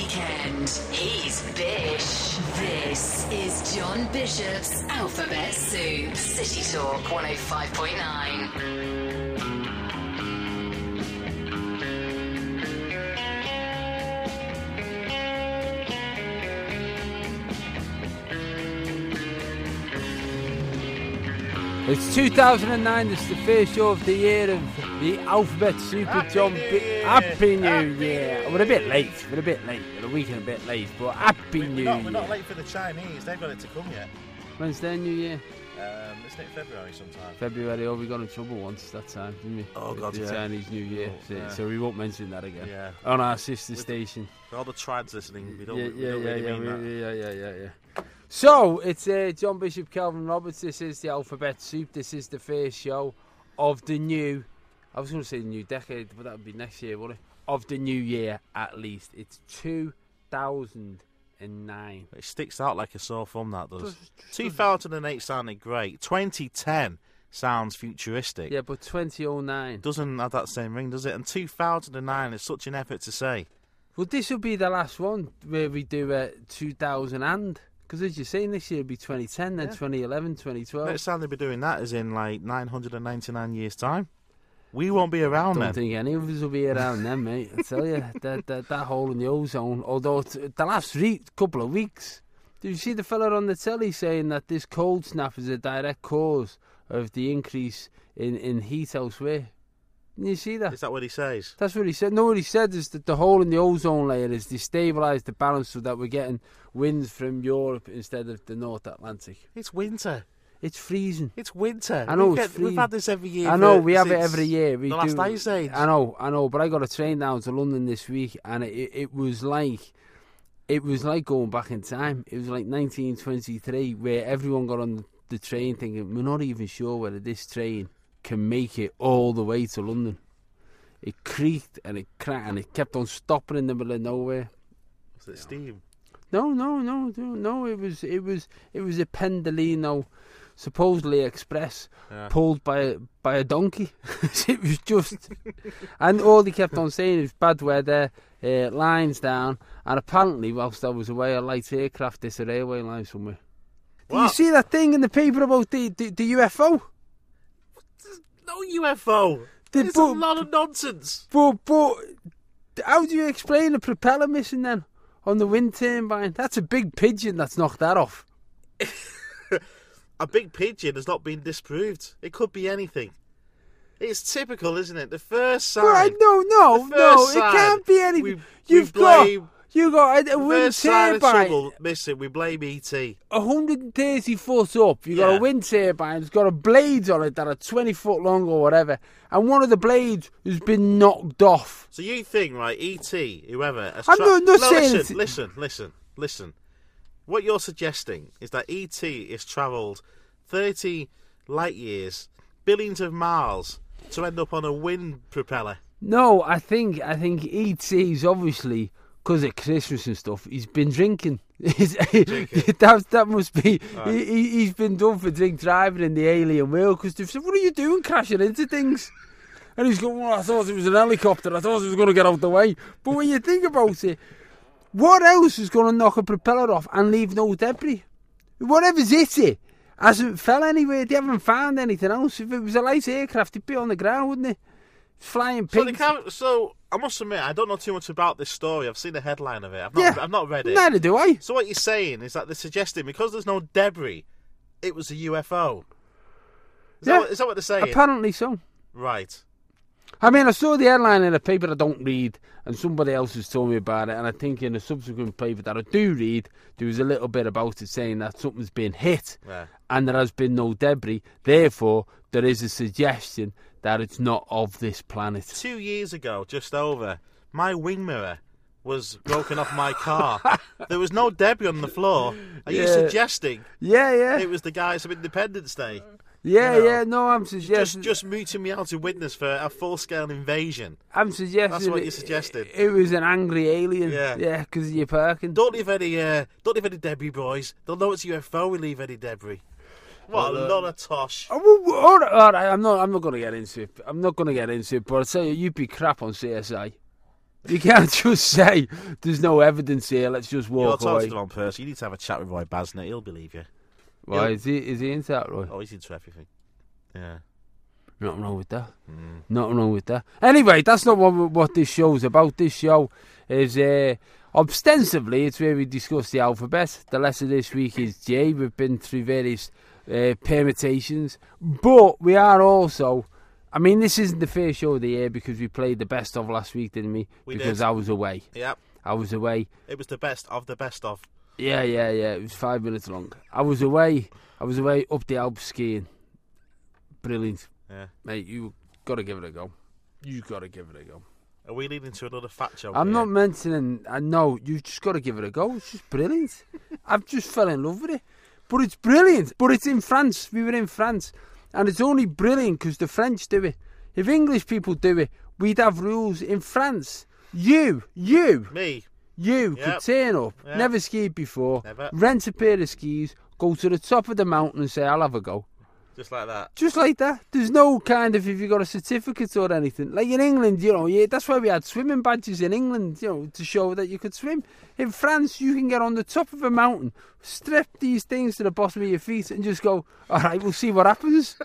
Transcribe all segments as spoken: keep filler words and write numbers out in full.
weekend. He's Bish. This is John Bishop's Alphabet Soup. City Talk one oh five point nine. It's two thousand nine, it's the first show of the year of the Alphabet Soup with John B. Happy New Happy Year. Year. We're a bit late, we're a bit late, we're a week and a bit late, but Happy We're New not, Year. we're not late for the Chinese, they've got it to come yet. When's their New Year? Um, isn't it February sometime? February, oh, we got in trouble once that time, didn't we? Oh, With God, the yeah. Chinese New Year, Oh, so, yeah. so we won't mention that again. Yeah. On our sister With- station. For all the trads listening, we don't, yeah, we yeah, don't yeah, really yeah, mean we- that. yeah, yeah, yeah, yeah. So, it's uh, John Bishop, Calvin Roberts. This is the Alphabet Soup. This is the first show of the new, I was going to say the new decade, but that would be next year, wouldn't it? Of the new year, at least. It's two thousand nine. It sticks out like a sore thumb, that does. two thousand eight sounded great. twenty ten sounds futuristic. Yeah, but twenty oh nine. Doesn't have that same ring, does it? And two thousand nine is such an effort to say. Well, this will be the last one where we do uh, two thousand and, because as you're saying, this year will be twenty ten, then Yeah. twenty eleven, twenty twelve. Next time they'll be doing that is in like nine hundred ninety-nine years' time. We won't be around I don't then. think any of us will be around then, mate. I tell you, that, that that hole in the ozone. Although t- the last three, couple of weeks, did you see the fella on the telly saying that this cold snap is a direct cause of the increase in, in heat elsewhere? Didn't you see that? Is that what he says? That's what he said. No, what he said is that the hole in the ozone layer is destabilised the balance so that we're getting winds from Europe instead of the North Atlantic. It's winter. It's freezing. It's winter. I know, we it's get, we've freezing. had this every year. I know, for- we have it since every year. We the do. last ice age. I know, I know, but I got a train down to London this week, and it, it was like, it was like going back in time. It was like nineteen twenty-three, where everyone got on the train thinking, we're not even sure whether this train can make it all the way to London. It creaked and it cracked, and it kept on stopping in the middle of nowhere. Was it steam? No, no, no, no, no. It was, it was, it was a Pendolino, supposedly express, Yeah. pulled by a, by a donkey. It was just, and all they kept on saying is bad weather, uh, lines down, and apparently, whilst I was away, a light aircraft hit a railway line somewhere. Did you What? see that thing in the paper about the the, the U F O? No U F O. The It's a bu- lot of nonsense. But but how do you explain the propeller missing then on the wind turbine? That's a big pigeon that's knocked that off. A big pigeon has not been disproved. It could be anything. It's typical, isn't it? The first sign. Right, no, no, The no, first it sign, can't be anything. we- we You've got blame- you got a, a the wind first sign of turbine. trouble missing, we blame E T. one hundred thirty foot up, you got Yeah. a wind turbine, it's got a blades on it that are twenty foot long or whatever, and one of the blades has been knocked off. So you think, right, E T, whoever... Has I'm tra- not- not no, saying listen, it's- listen, listen, listen. What you're suggesting is that E T has travelled thirty light years, billions of miles, to end up on a wind propeller. No, I think I think E T's obviously, because of Christmas and stuff, he's been drinking. that, that must be, Right. he, he- he's been done for drink driving in the alien world, because they've said, what are you doing crashing into things? And he's going, well, I thought it was an helicopter, I thought it was going to get out the way. But when you think about it, what else is going to knock a propeller off and leave no debris? Whatever's hit it hasn't fell anywhere. They haven't found anything else. If it was a light aircraft, it'd be on the ground, wouldn't it? Flying So, they pigs. can't, so I must admit, I don't know too much about this story. I've seen the headline of it. I've not, Yeah. I've not read it. Neither do I. So what you're saying is that they're suggesting because there's no debris, it was a U F O. Is, Yeah. that, what, is that what they're saying? Apparently so. Right. I mean, I saw the headline in a paper I don't read, and somebody else has told me about it, and I think in a subsequent paper that I do read, there was a little bit about it saying that something's been hit, Yeah. and there has been no debris. Therefore, there is a suggestion that it's not of this planet. Two years ago, just over, my wing mirror was broken off my car. There was no debris on the floor. Are you Yeah. suggesting Yeah, yeah. it was the guys of Independence Day? Yeah, you know, yeah, no, I'm Just, suggesting... just mooting me out to witness for a full-scale invasion. I'm suggesting... That's what it- you're suggesting. It, was an angry alien. Yeah. Yeah, because of your parking. Don't leave any, uh, don't leave any debris, boys. They'll know it's U F O. We leave any debris. What Well, a uh, lot of tosh. Oh, well, all right, all right, I'm not. I'm not going to get into it. I'm not going to get into it. But I tell you, you'd be crap on C S I. You can't just say there's no evidence here. Let's just You're walk talking away. to the wrong person. You need to have a chat with Roy Basnett. He'll believe you. Why He'll- is he? Is he into that, Roy? Oh, he's into everything. Yeah. Nothing wrong with that. Mm. Nothing wrong with that. Anyway, that's not what what this show's about. This show is uh, ostensibly it's where we discuss the alphabet. The lesson this week is J. We've been through various uh, permutations, but we are also. I mean, this isn't the first show of the year because we played the best of last week, didn't we? We because did. I was away. Yeah. I was away. It was the best of the best of. Yeah, yeah, yeah. It was five minutes long. I was away. I was away up the Alps skiing. Brilliant. Yeah. Mate, you got to give it a go. You got to give it a go. Are we leading to another fat joke? I'm here? not mentioning. I know you've just got to give it a go. It's just brilliant. I've just fell in love with it. But it's brilliant. But it's in France. We were in France, and it's only brilliant because the French do it. If English people do it, we'd have rules. In France, you, you, Me. you Yep. could turn up, Yep. never skied before, Never. rent a pair of skis, go to the top of the mountain, and say, "I'll have a go." Just like that. Just like that. There's no kind of if you got a certificate or anything. Like in England, you know, yeah, that's why we had swimming badges in England, you know, to show that you could swim. In France, you can get on the top of a mountain, strip these things to the bottom of your feet, and just go, "All right, we'll see what happens."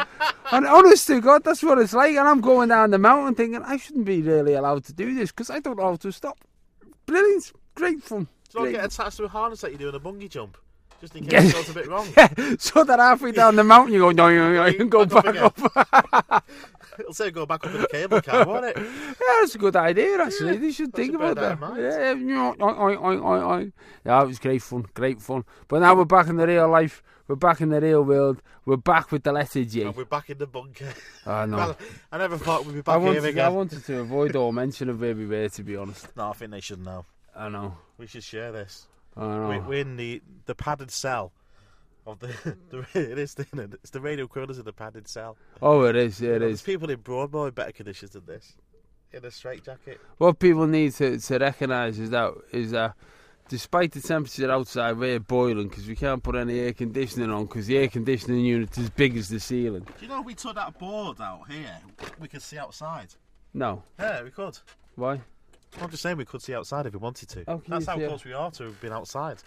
And honest to God, that's what it's like. And I'm going down the mountain thinking, I shouldn't be really allowed to do this because I don't know how to stop. Brilliant. Great fun. Do you not Great get fun. attached to a harness like you do in a bungee jump? Just in Yeah. case it goes a bit wrong. Yeah, so that halfway down the mountain you go, no, no, no, you can go Back up back again. up. It'll say go back up in the cable car, won't it? Yeah, that's a good idea, actually. Yeah, They should that's think a about bear that. that in mind. Yeah, you know, I, I, I, I. Yeah, it was great fun, great fun. But now we're back in the real life. We're back in the real world. We're back with the letter J. And we're back in the bunker. Oh, no. Well, I never thought we'd be I back here wanted, I again. wanted to avoid all mention of where we were, to be honest. No, I think they should know. I know. We should share this. I know. We- We're in the, the padded cell of the, the it is the, it's the radio equivalent of the padded cell. Oh, it is, yeah, it There's is. people in Broadmoor in better conditions than this. In a straitjacket. What people need to, to recognise is that is that despite the temperature outside, we're boiling because we can't put any air conditioning on because the air conditioning unit's as big as the ceiling. Do you know if we took that board out here, we could see outside? No. Yeah, we could. Why? I'm just saying we could see outside if we wanted to. How can That's you how see close we are to being outside.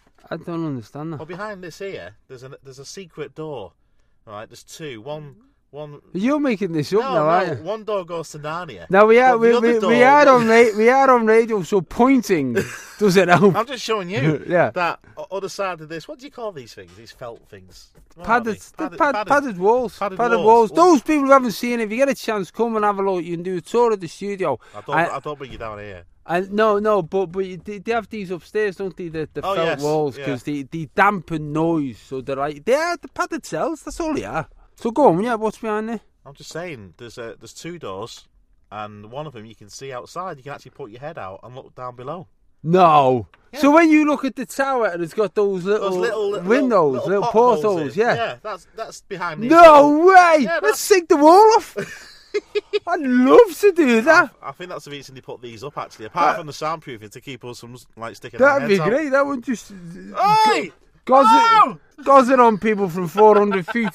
I don't understand that. Well, behind this here, there's a there's a secret door. Right, there's two. One, one. You're making this up no, now, no, aren't you? one door goes to Narnia. Now we are But we, the other we, door- we are on ra- we are on radio, so pointing doesn't help. I'm just showing you Yeah. that o- other side of this. What do you call these things? These felt things. What are Padded, they? the Padded- pad, padded- padded walls, padded padded walls. walls. Those people who haven't seen it, if you get a chance, come and have a look. You can do a tour of the studio. I don't. I- I, don't bring you down here. And no, no, but but you- they, they have these upstairs, don't they? The, the Oh, felt yes, walls yeah. because they, they dampen noise, so they're like they are the padded cells. That's all they are. So go on, yeah. What's behind there? I'm just saying. There's a, there's two doors, and one of them you can see outside. You can actually put your head out and look down below. No. Yeah. So when you look at the tower, and it's got those little, Those little, little windows, little, little, potholes portholes, in. yeah. Yeah, that's that's behind these. No way! Yeah, Let's that's- sink the wall off. I'd love to do that. I think that's the reason they put these up. Actually, apart Uh, from the soundproofing to keep us from like sticking. our That'd be heads out. great. That would just Oi! goes Oh! it, goes it on people from four hundred feet.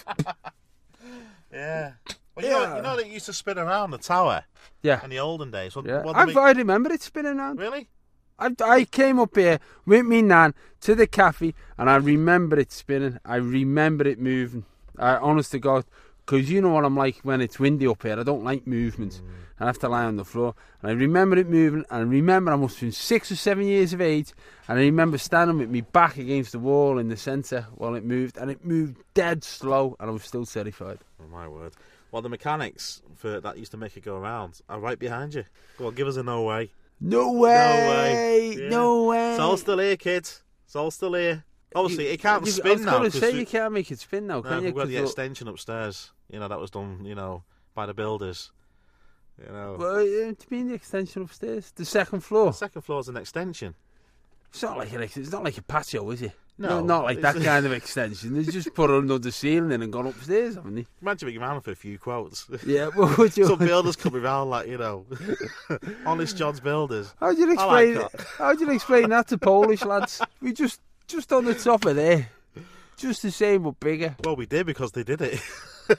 Yeah. Well, you, Know, Yeah. you know that it used to spin around the tower Yeah, in the olden days. What, yeah. what I, do we- I remember it spinning around. Really? I, I came up here with me nan to the cafe, and I remember it spinning. I remember it moving. I, honest to God, because you know what I'm like when it's windy up here. I don't like movements. Mm. I have to lie on the floor. And I remember it moving, and I remember I must have been six or seven years of age, and I remember standing with me back against the wall in the centre while it moved, and it moved dead slow, and I was still terrified. Oh my word. Well, the mechanics for that used to make it go around are right behind you. Go on, give us a no way. No way! way. No way! It's all still here, kids. It's all still here. Obviously, it can't You- spin I was now. going to 'cause say we- you can't make it spin now, no, can you? we've got 'Cause the the- extension upstairs. You know, that was done, you know, by the builders. You know. Well, uh, to mean the extension upstairs, the second floor. The second floor's an extension. It's not like an ex- it's not like a patio, is it? No, not like that it's- kind of extension. They just put another ceiling in and gone upstairs, haven't they? Imagine being around for a few quotes. Yeah, what would you? Some builders coming around like, you know, Honest John's Builders. How'd you I like explain? that. How'd you explain that to Polish lads? We just just on the top of there, just the same but bigger. Well, we did because they did it.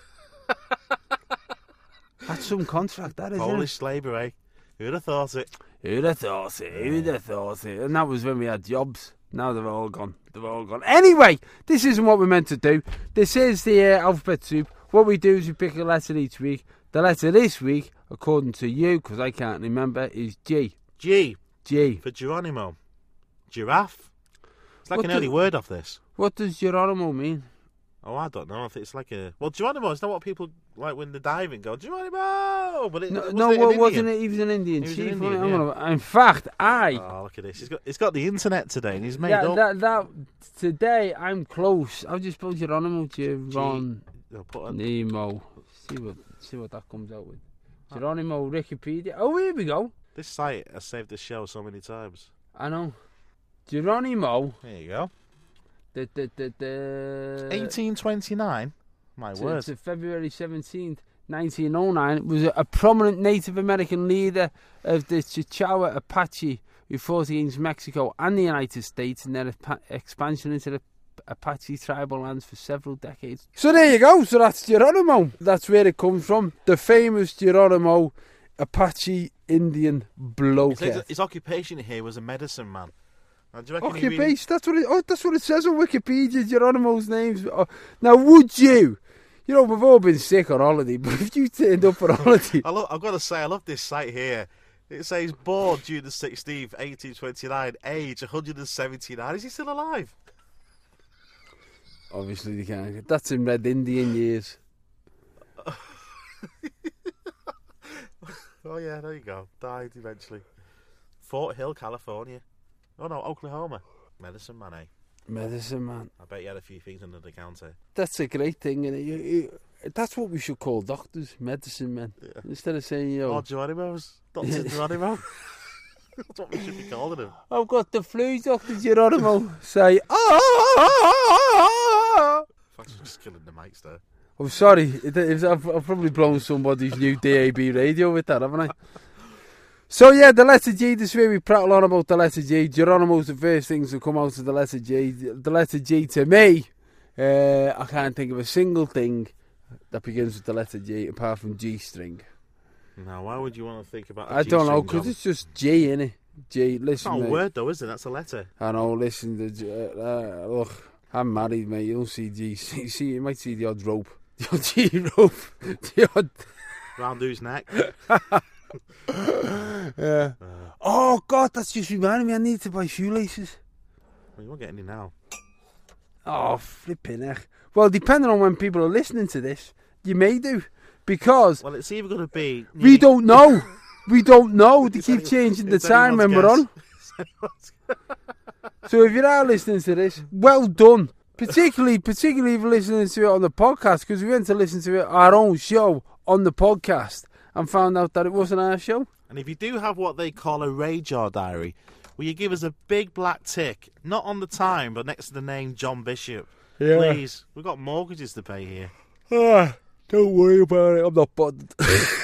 That's some contract, that is. Polish slavery. Who'd have thought it? Who'd have thought it? Who'd have thought it? And that was when we had jobs. Now they're all gone. They're all gone. Anyway, this isn't what we're meant to do. This is the uh, alphabet soup. What we do is we pick a letter each week. The letter this week, according to you, because I can't remember, is G. G. G. For Geronimo. Giraffe. It's like What an do- early word of this. What does Geronimo mean? Oh, I don't know. I think it's like a... Well, Geronimo is not what people like when they're diving go, Geronimo! But it, No, wasn't no it an what, Indian? wasn't it? He was an Indian He was an chief. Indian, wasn't he? yeah. I'm gonna- in fact, I... Oh, look at this. He's got, he's got the internet today and he's made yeah, up... that, that, today, I'm close. I've just spelled Geronimo. Geronimo. I'll put on... See what, see what that comes out with. Geronimo, Wikipedia. Oh, here we go. This site has saved the show so many times. I know. Geronimo. There you go. The, the, the, the, eighteen twenty-nine? My to, word. to February seventeenth, nineteen oh nine, was a, a prominent Native American leader of the Chickasaw Apache who fought against Mexico and the United States in their apa- expansion into the Apache tribal lands for several decades. So there you go. So that's Geronimo. That's where it comes from. The famous Geronimo Apache Indian It bloke. says his occupation here was a medicine man. Now, do you reckon he really- Occupation. That's what it. Oh, that's what it says on Wikipedia. Geronimo's names. Oh, now, would you? You know, we've all been sick on holiday, but if you turned up on holiday, I love, I've got to say, I love this site here. It says born June the sixteenth, eighteen twenty-nine, age one hundred seventy-nine. Is he still alive? obviously they can't. That's in Red Indian years. Oh yeah, there you go. Died eventually. Fort Hill, California. Oh no, Oklahoma. Medicine man, eh? Medicine man. I bet you had a few things under the counter. That's a great thing, and you, you, that's what we should call doctors, medicine men, Yeah. instead of saying, you know, Oh, Geronimo's. Doctor Geronimo. That's what we should be calling him. I've got the flu, Doctor Geronimo. Say, ah! Thanks for just killing the mics there. I'm sorry. It, it, I've, I've probably blown somebody's new D A B radio with that, haven't I? So yeah, the letter G, this way we prattle on about the letter G. Geronimo's the first things to come out of the letter G. The letter G to me, uh, I can't think of a single thing that begins with the letter G apart from G string. Now, why would you want to think about a I don't know, G-string, because John? it's just G, innit? G, It's listen, not a mate. word though, is it? That's a letter. I know, listen, the, uh, uh, look, I'm married, mate. You don't see G. You see, you might see the odd rope. The odd G rope. The odd... Round whose neck? Yeah. Uh, Oh, God, that's just reminded me. I need to buy shoelaces. well, you won't get any now. Oh, flipping heck. Well, depending on when people are listening to this, you may do. Because Well, it's either going to be... we don't know. We don't know. They It's keep any- changing the it's time when anyone's we're on. guess. So if you are listening to this, well done. Particularly, particularly if you're listening to it on the podcast, because we went to listen to it, our own show on the podcast and found out that it wasn't our show. And if you do have what they call a radar diary, will you give us a big black tick, not on the time, but next to the name John Bishop? Yeah. Please. We've got mortgages to pay here. Ah, don't worry about it. I'm not bothered.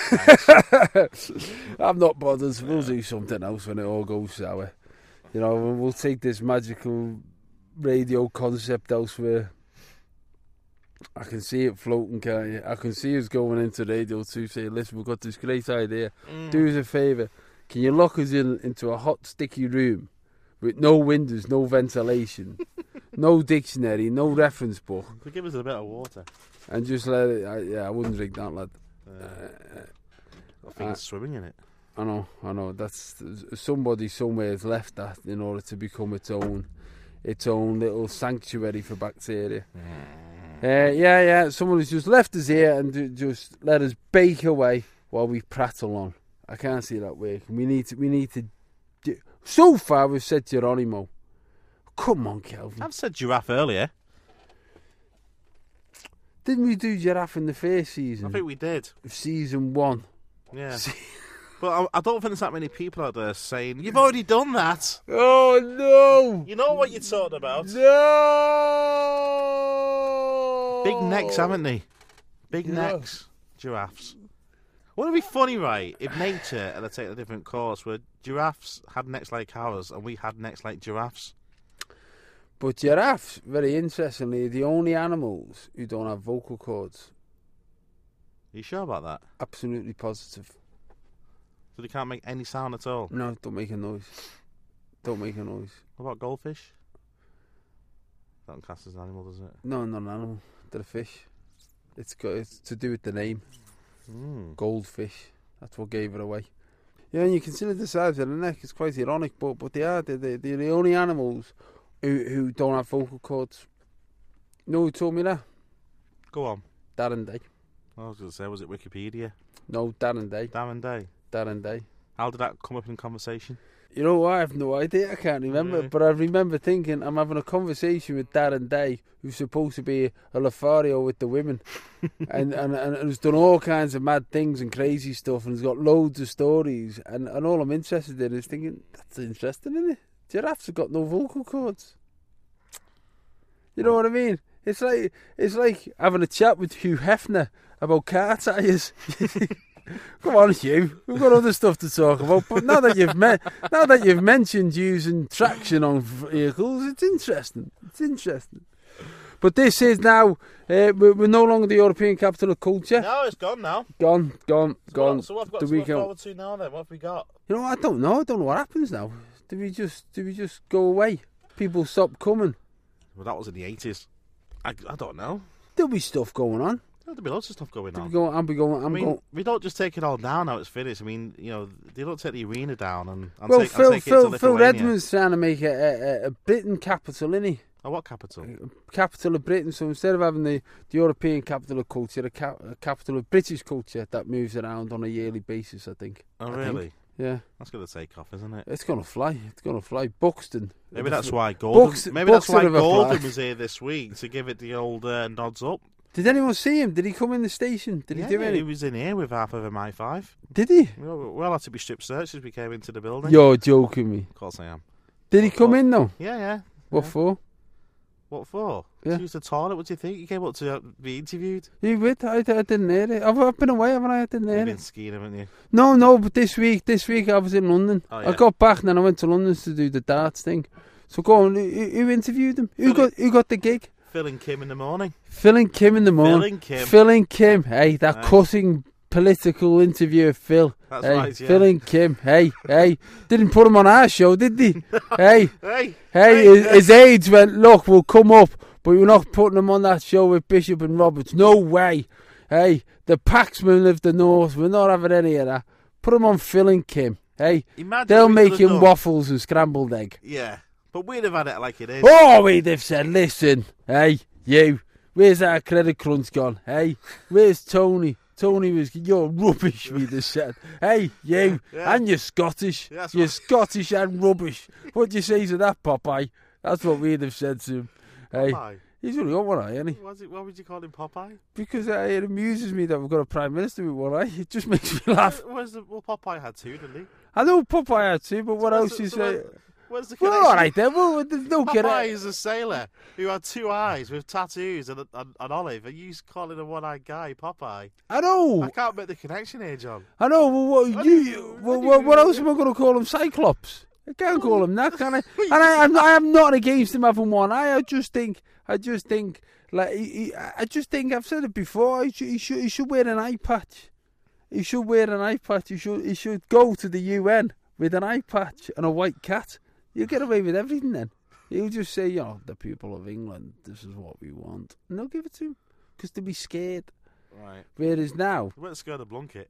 I'm not bothered. We'll do something else when it all goes sour. You know, we'll take this magical radio concept elsewhere. I can see it floating, can't you? I can see us going into radio to say, listen, we've got this great idea. Mm. Do us a favour. Can you lock us in into a hot, sticky room with no windows, no ventilation, no dictionary, no reference book, Could give us a bit of water. and just let it... I, yeah, I wouldn't drink that, lad. Uh, Uh, I think uh, it's swimming in it. I know, I know. That's somebody somewhere has left that in order to become its own, its own little sanctuary for bacteria. Uh, yeah, yeah. Someone has just left us here and ju- just let us bake away while we prattle on. I can't see that working. We need to. We need to. Do... So far, we've said Geronimo. Come on, Kelvin. I've said giraffe earlier. Didn't we do giraffe in the first season? I think we did. Of season one. Yeah. But I, I don't think there's that many people out there saying, you've already done that. Oh no! You know what you're talking about. No! Big necks, haven't they? Big Yeah. necks. Giraffes. Wouldn't it be funny, right, if nature had taken a different course where giraffes had necks like ours and we had necks like giraffes? But giraffes, very interestingly, are the only animals who don't have vocal cords. Are you sure about that? Absolutely positive. So they can't make any sound at all. No, don't make a noise. Don't make a noise. What about goldfish? That don't class as an animal, does it? No, not an animal. They're a fish. It's got it's to do with the name. Mm. Goldfish. That's what gave it away. Yeah, and you consider the size of the neck. It's quite ironic, but but they are. They're, they're, they're the only animals who who don't have vocal cords. You know who told me that? Go on. Darren Day. I was going to say, was it Wikipedia? No, Darren Day. Darren Day. Darren Day. How did that come up in conversation? You know what? I have no idea. I can't remember. Really? But I remember thinking I'm having a conversation with Darren Day, who's supposed to be a Lothario with the women, and, and and who's done all kinds of mad things and crazy stuff, and has got loads of stories. And, and all I'm interested in is thinking that's interesting, isn't it? Giraffes have got no vocal cords. You know what I mean? It's like it's like having a chat with Hugh Hefner about car tyres. Come on, Hugh. We've got other stuff to talk about. But now that you've me- now that you've mentioned using traction on vehicles, it's interesting. It's interesting. But this is now uh, we're, we're no longer the European capital of culture. No, it's gone now. Gone, gone, gone. So what have we got Do to we look go- forward to now then? What have we got? You know, I don't know. I don't know what happens now. Do we just do we just go away? People stop coming. Well, that was in the eighties. I, I don't know. There'll be stuff going on. There'll be lots of stuff going There'll on. be going. I'll be going. I I'm mean, going. we don't just take it all down now it's finished. I mean, you know, they don't take the arena down and, and Well, take, Phil, and take Phil, it to Phil Lithuania. Redmond's trying to make a, a, a Britain capital, isn't he? Oh, what capital? Capital of Britain. So instead of having the, the European capital of culture, a, ca- a capital of British culture that moves around on a yearly basis, I think. Oh, I really? think. Yeah. That's going to take off, isn't it? It's going to fly. It's going to fly. Buxton. Maybe that's why Golden. Buxton- maybe that's why Buxton have Golden applied. was here this week to give it the old uh, nods up. Did anyone see him? Did he come in the station? Did yeah, he do he anything? was in here with half of a I five. Did he? We all, we all had to be strip searched as we came into the building. You're joking me. Of course I am. Did he come What? in though? Yeah, yeah. What yeah. for? What for? Yeah. To use the toilet. What do you think? You came up to uh, be interviewed. You with? I, I didn't hear it. I've, I've been away, haven't I? I didn't hear You've it. been skiing, haven't you? No, no, but this week, this week I was in London. Oh, I yeah. got back and then I went to London to do the darts thing. So go on, who, who interviewed him? Who Phil- got who got the gig? Phil and Kim in the morning. Phil and Kim in the morning. Phil and Kim. Phil and Kim. Hey, that Aye. cutting political interview of Phil. That's hey, right, yeah. Phil and Kim. Hey, hey. Didn't put him on our show, did they? hey, Hey, hey, his, his aides went, look, we'll come up, but we're not putting him on that show with Bishop and Roberts. No way. Hey, the Paxman of the North, we're not having any of that. Put him on Phil and Kim. Hey, Imagine they'll we make could have him done- waffles and scrambled egg. Yeah, but we'd have had it like it is. Oh, we'd have said, listen, hey, you, where's our credit crunch gone? Hey, where's Tony? Tony was, you're rubbish, we'd have said. Hey, you, Yeah. and you're Scottish. Yeah, that's you're what- Scottish and rubbish. What do you say to that, Popeye? That's what we'd have said to him. Hey, Popeye. he's only got one eye, ain't he? Why, is it, why would you call him Popeye? Because uh, it amuses me that we've got a Prime Minister with one eye. It just makes me laugh. Where's the, well, Popeye had two, didn't he? I know Popeye had two, but what So else where's you the- so say? where- Where's the Well, connection? all right then. Well, there's no Popeye connection. is a sailor who had two eyes with tattoos and an olive, and you calling a one-eyed guy Popeye. I know. I can't make the connection here, John. I know. Well, what, How you, do you- how well, do what, you- what else am I going to call him? Cyclops. I can't call him that, can I? And I, I'm, I am not against him having one eye. I just think, I just think, like, he, he, I just think I've said it before. He should, he should, he should wear an eye patch. He should wear an eye patch. He should, he should go to the U N with an eye patch and a white cat. You'll get away with everything then. He'll just say, you know, the people of England, this is what we want. And they'll give it to him because they'll be scared. Right. Whereas now, We went to scared of Blunkett.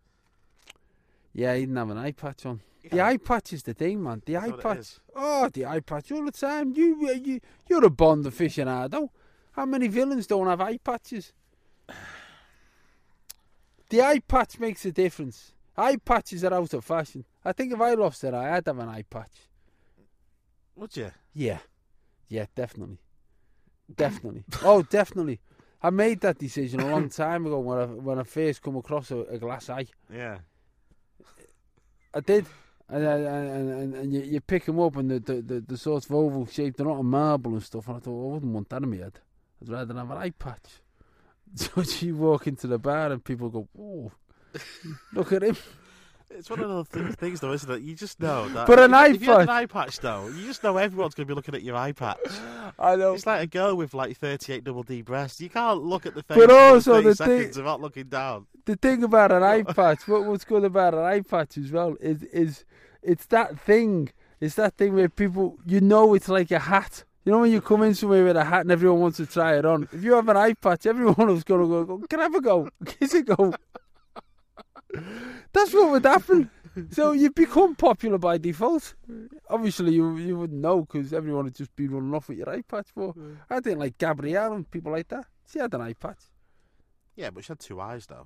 yeah, he didn't have an eye patch on. The Yeah. eye patch is the thing, man. The That's eye what it patch. is. Oh, the eye patch all the time. You, uh, you, you're a Bond aficionado. How many villains don't have eye patches? The eye patch makes a difference. Eye patches are out of fashion. I think if I lost an eye, I'd have an eye patch. Would you? Yeah. Yeah, definitely. Definitely. Oh, definitely. I made that decision a long time ago when I, when I first come across a, a glass eye. Yeah. I did. And, and, and, and you, you pick them up and the, the, the, the sort of oval shape, they're not a marble and stuff. And I thought, well, I wouldn't want that in my head. I'd rather have an eye patch. So you walk into the bar and people go, oh, look at him. It's one of those things, things though, isn't it? You just know that. But an if, eye if you had an patch- eye patch, though, you just know everyone's going to be looking at your eye patch. I know. It's like a girl with like thirty-eight double D breasts. You can't look at the face But for also thirty the thing- seconds without looking down. the thing about an eye patch, what, what's good about an eye patch as well is is it's that thing. It's that thing where people, you know, it's like a hat. You know when you come in somewhere with a hat and everyone wants to try it on. If you have an eye patch, everyone is going to go, go, can I have a go? Kiss it go. That's what would happen. So you become popular by default. Obviously, you you wouldn't know because everyone would just be running off with your eye patch. But Yeah. I think like Gabrielle and people like that. She had an eye patch. Yeah, but she had two eyes, though.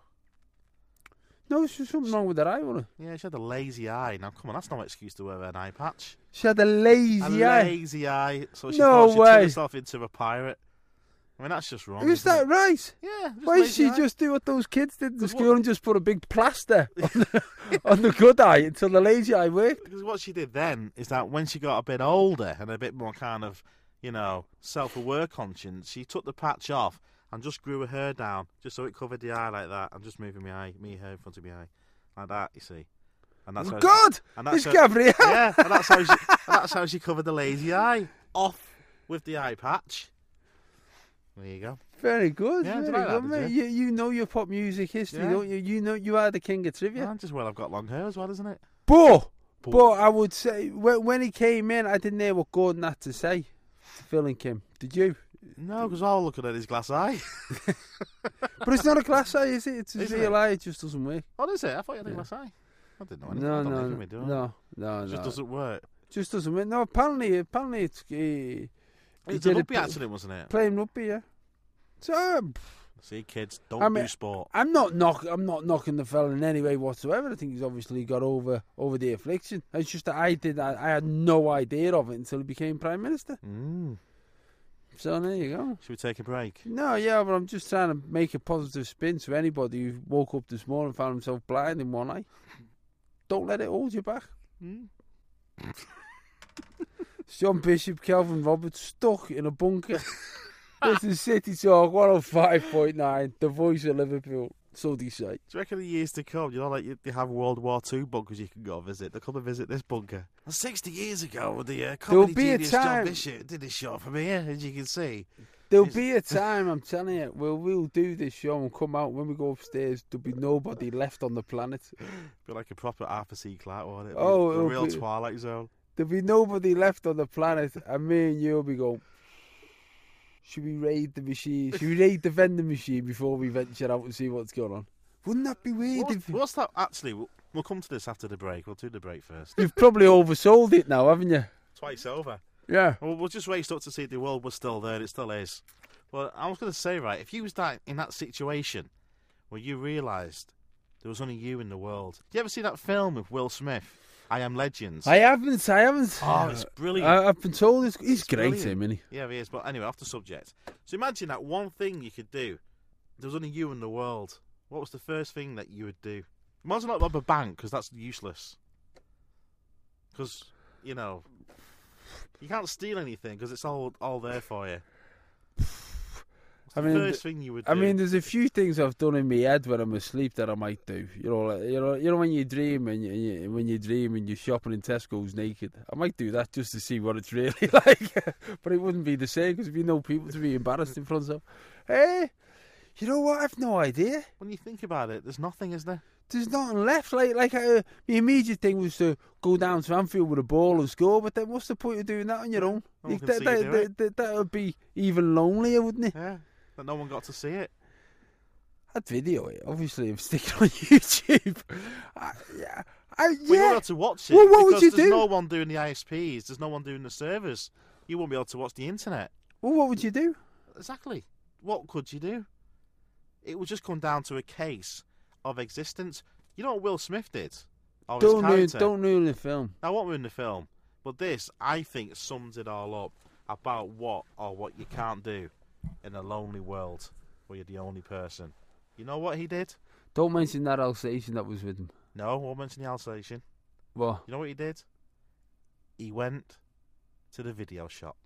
No, there's something wrong with her eye, wasn't it? Yeah, she had a lazy eye. Now, come on, that's no excuse to wear an eye patch. She had a lazy a eye. lazy eye. So she No thought she'd way. turn herself into a pirate. I mean, that's just wrong. Is isn't that it? right? Yeah. Just Why did lazy she eye. just do what those kids did in Because school what- and just put a big plaster on the, on the good eye until the lazy eye worked? Because what she did then is that when she got a bit older and a bit more kind of, you know, self-aware conscience, she took the patch off and just grew her hair down, just so it covered the eye like that. I'm just moving my eye, me hair in front of my eye, like that. You see, and that's Oh, how God! and that's It's how- Gabrielle! Yeah, and that's how she, and that's how she covered the lazy eye off with the eye patch. There you go. Very good. Yeah, did very I like good, that, mate. did You, you know your pop music history, Yeah. don't you? You know you are the king of trivia. Yeah, just well, I've got long hair as well, isn't it? But, But- but I would say when, when he came in, I didn't hear what Gordon had to say to Phil and Kim. Did you? No, because all looking at his glass eye. But it's not a glass eye, is it? It's a Isn't real it? eye. It just doesn't work. What is it? I thought you had a Yeah. glass eye. I didn't know anything. No, I don't no, think no, we do it. no, no, It just no. doesn't work. Just doesn't work. No, apparently, apparently it's uh, he It was a did rugby it accident, wasn't it? playing rugby. Yeah. So um, See, kids, don't I mean- do sport. I'm not knock. I'm not knocking the fella in any way whatsoever. I think he's obviously got over over the affliction. It's just that I did. I, I had no idea of it until he became prime minister. Mm. So there you go. Should we take a break? No, yeah, but I'm just trying to make a positive spin to anybody who woke up this morning and found himself blind in one eye. Don't let it hold you back. Mm. It's John Bishop, Kelvin Roberts, stuck in a bunker. This is City Talk one oh five point nine, the voice of Liverpool. So they say. Do you reckon in years to come, you know, like you, you have World War Two bunkers you can go visit? They'll come and visit this bunker. And sixty years ago, the uh, comedy be a genius John time- Bishop did his show from here, as you can see. There'll Is- be a time, I'm telling you, where we'll do this show and come out. When we go upstairs, there'll be nobody left on the planet. Be like a proper Arthur C. Clarke, won't it? Be Oh, a it'll real be- Twilight Zone. There'll be nobody left on the planet, and me and you'll be going, should we raid the machine? Should we raid the vending machine before we venture out and see what's going on? Wouldn't that be weird? What's, If what's that? Actually, we'll, we'll come to this after the break. We'll do the break first. You've probably oversold it now, haven't you? Twice over. Yeah. Well, we'll just wait up to see if the world was still there, and it still is. Well, I was going to say, right, if you was that in that situation where you realised there was only you in the world. You ever see that film with Will Smith, I Am Legends? I haven't, I haven't. Oh, it's brilliant. I, I've been told it's, he's It's great, brilliant. him, isn't he? Yeah, he is. But anyway, off the subject. So imagine that one thing you could do. There was only you in the world. What was the first thing that you would do? Might as well not rob a bank, because that's useless. Because, you know, you can't steal anything because it's all all there for you. What's I the mean, first thing you would do? I mean, there's a few things I've done in my head when I'm asleep that I might do. You know, like, you know, you know when you dream and you, you, when you dream and you're shopping in Tesco's naked. I might do that just to see what it's really like. But it wouldn't be the same because there'd be no people to be embarrassed in front of. Hey, you know what? I've no idea. when you think about it, there's nothing, is there? There's nothing left. Like, like uh, the immediate thing was to go down to Anfield with a ball and score. But then, what's the point of doing that on your own? No one You- can that, see you that, do that, it. that, that would be even lonelier, wouldn't it? Yeah, that no one got to see it. I'd video it, obviously, and stick it on YouTube. I, yeah, I, Well, you won't be yeah. able to watch it Well, what would because you there's do? no one doing the I S Ps. There's no one doing the servers. You won't be able to watch the internet. Well, what would you do? Exactly. What could you do? It would just come down to a case of existence. You know what Will Smith did? Or his Don't ruin, character? don't ruin the film. I won't ruin the film, but this, I think, sums it all up about what or what you can't do in a lonely world where you're the only person. You know what he did? Don't mention that Alsatian that was with him. No, I won't mention the Alsatian. What? You know what he did? He went to the video shop.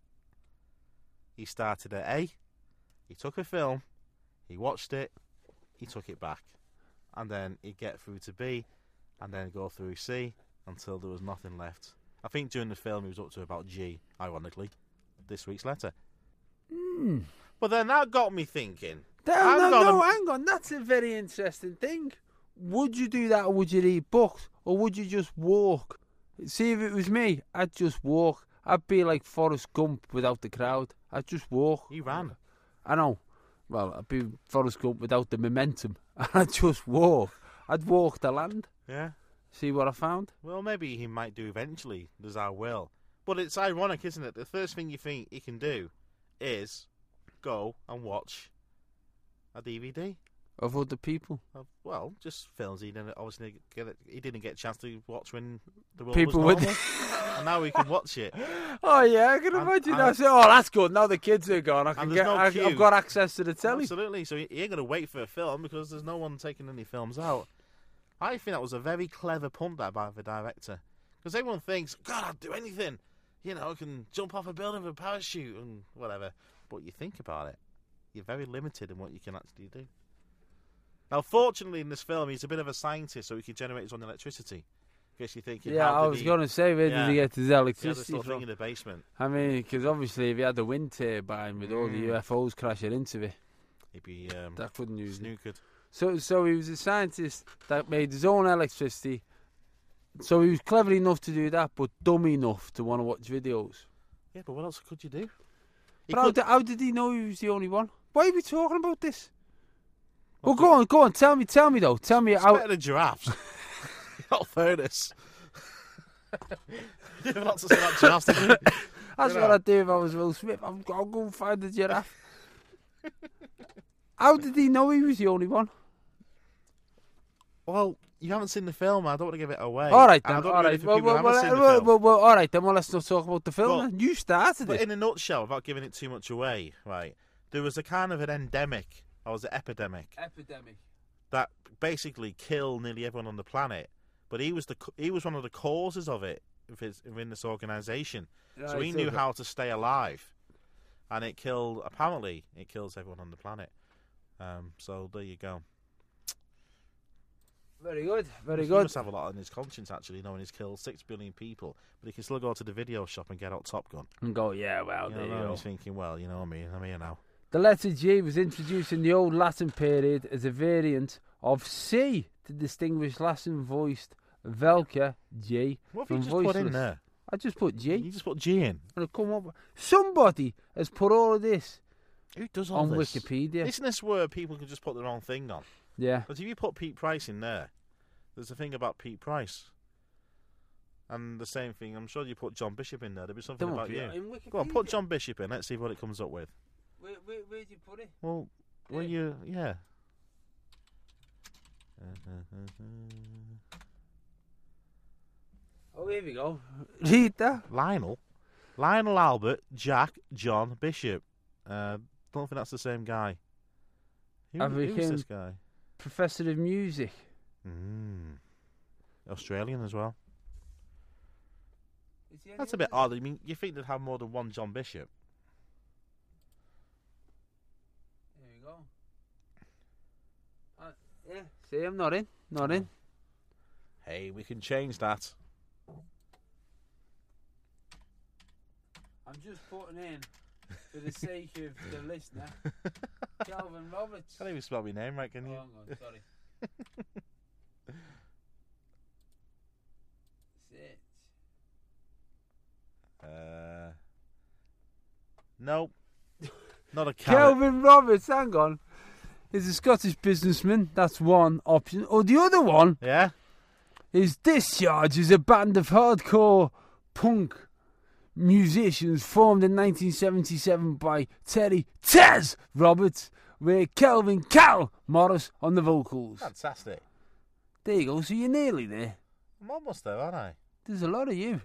He started at A. He took a film. He watched it. He took it back. And then he'd get through to B. And then go through C until there was nothing left. I think during the film he was up to about G, ironically. This week's letter. Hmm. But then that got me thinking. No, I'm no, gonna- no, hang on. That's a very interesting thing. Would you do that, or would you read books, or would you just walk? See, if it was me, I'd just walk. I'd be like Forrest Gump without the crowd. I'd just walk. He ran. I know. Well, I'd be Forrest Gump without the momentum. I'd just walk. I'd walk the land. Yeah. See what I found? Well, maybe he might do eventually. There's our will. But it's ironic, isn't it? The first thing you think he can do is go and watch a D V D. Of other people. Of, well, just films he didn't obviously get. It, he didn't get a chance to watch when the world People was with- normal, and now we can watch it. Oh, yeah, I can And- imagine and- that. So, oh, that's good. Now the kids are gone. I can And get, there's no I, queue. I've got access to the telly. Absolutely. So he, he ain't going to wait for a film because there's no one taking any films out. I think that was a very clever punt there by the director. Because everyone thinks, God, I'd do anything. You know, I can jump off a building with a parachute and whatever. But you think about it, you're very limited in what you can actually do. Now, fortunately, in this film, he's a bit of a scientist, so he can generate his own electricity. Because you're thinking, Yeah, how I did was he... going to say, where Yeah. did he get his He had this electricity little thing from? in the basement. I mean, because obviously if he had the wind turbine with all the Mm. U F Os crashing into it, He'd be um, that couldn't use it. snookered. So, so he was a scientist that made his own electricity. So he was clever enough to do that, but dumb enough to want to watch videos. Yeah, but what else could you do? He But how, could- did, how did he know he was the only one? Why are we talking about this? Well, Well, go on, go on. Tell me, tell me though. Tell me It's how. better than giraffes. Not fairness. You have lots to say about giraffes. didn't you? That's you what know. I'd do if I was Will Smith. I'm, I'll go and find the giraffe. How did he know he was the only one? Well, you haven't seen the film. I don't want to give it away. All right And I then. don't All really right. for Well, people who well, haven't well, seen the well, film. well, well, all right then. Well, let's not talk about the film. But- then. You started But it. in a nutshell, without giving it too much away, right? There was a kind of an endemic, or was it epidemic, Epidemic. that basically killed nearly everyone on the planet. But he was the c- he was one of the causes of it with his, within this organisation. So he knew how to stay alive, and it killed. Apparently, it kills everyone on the planet. Um, so there you go. Very good. Very He good. must have a lot on his conscience, actually, knowing he's killed six billion people, but he can still go to the video shop and get out Top Gun. And go, yeah, well, You there know, you and go. he's thinking, well, you know what I mean, I'm here now. The letter G was introduced in the Old Latin period as a variant of C to distinguish Latin voiced Velka G What have you from just put in voiceless. there? I just put G. You just put G in. And it come up. Somebody has put all of this Who does all on this? Wikipedia. Isn't this where people can just put their own thing on? Yeah. Because if you put Pete Price in there, there's a thing about Pete Price. And the same thing, I'm sure you put John Bishop in there, there'll be something Don't about put you. it in Wikipedia. Go on, put John Bishop in, let's see what it comes up with. Where, where, where'd you put it? Well, were Yeah. you, yeah. Oh, here we go. Read that. Lionel? Lionel Albert, Jack, John Bishop. Uh, don't think that's the same guy. Who, I who's became- this guy? Professor of Music. Mm. Australian as well. Is he That's a any bit odd. I mean, you think they'd have more than one John Bishop? There we go. Uh, yeah. See, I'm not in. Not in. Hey, we can change that. I'm just putting in, for the sake of the listener, Calvin Roberts. Can't even spell my name right, can Oh, you? hang on, sorry. Sit. Uh, nope. Not a carrot. Calvin Roberts, hang on. Is a Scottish businessman. That's one option. Or the other one Yeah? is Discharge is a band of hardcore punk musicians formed in nineteen seventy-seven by Terry Tez Roberts, with Kelvin Cal Morris on the vocals. Fantastic. There you go. So you're nearly there. I'm almost there, aren't I? There's a lot of you.